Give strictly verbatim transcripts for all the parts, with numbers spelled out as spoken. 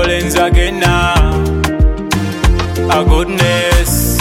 Rollins again now. A goodness.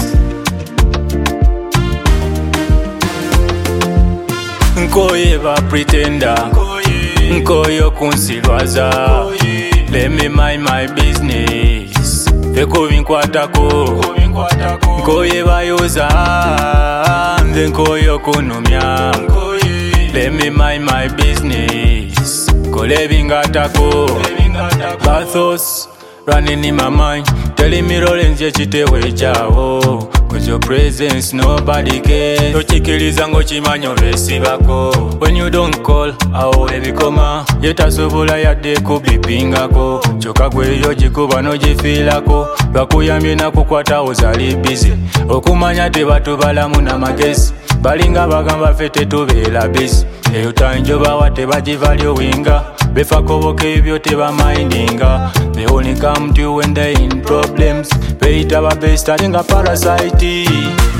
Nkoyeba pretender. Nkoyo kunsilwaza. Let me mind my business. Feko vinkwatako. Nkoyeba yoza. Nze nkoyo kunumya. Let me mind my business. Kole vingatako. Bathos running in my mind, telling me Rollins ye chitewe chawo. Cause your presence nobody cares. Tochikiliza ngo chimanyo vesi bako. When you don't call, awo ebikoma. Yetasobola yadde kubipingako. Choka gweyo jikuba no jifilako. Bakuyambye nakukwata ozali busy. Okumanya tebatubalamu na magezi. Balinga bagamba fete tubeera busy. Eyo tanjoba wate bagivalyo winga. Befakoboka ebyo tebamindinga. They only come to you when they're in problems. Beita babesta linga parasite.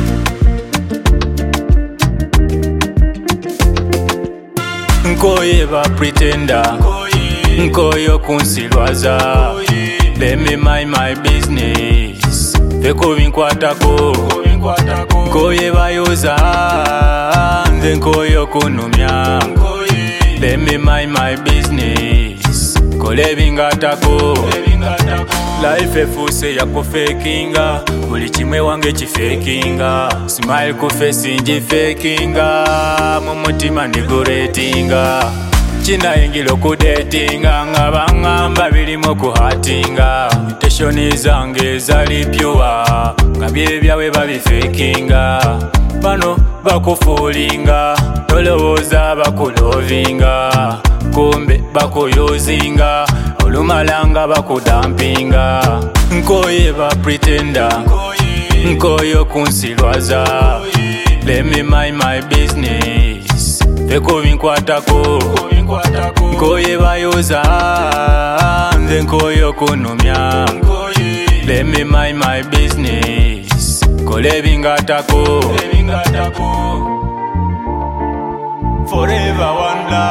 Nkoyeba pretender. Nkoyo kunsilwaza. Let me mind my business. Feko vinkwatako. Nkoyeba yoza. Nze nkoyo kunumya. Let me mind my business. Kole vingatako. Life efuse yako fakinga. Buli chimwe wange chifekinga. Smile ku face nji fakinga. Mumutima niguretinga. China ingilo kudetinga. Ngabangamba bilimo kuhatinga. Intention zange zali pure. Ngabye byawe babifakinga. Bano bakufulinga. Tolowooza bakulovinga. Kumbe bakuyozinga. Olumalanga bakudampinga. Nkoyeba pretender. Nkoyo kunsilwaza. Let me mind my business. Feko vinkwatako. Nkoyeba yoza. Nze nkoyo kunumya. Let me mind my business. Kole vingatako. Forever one love.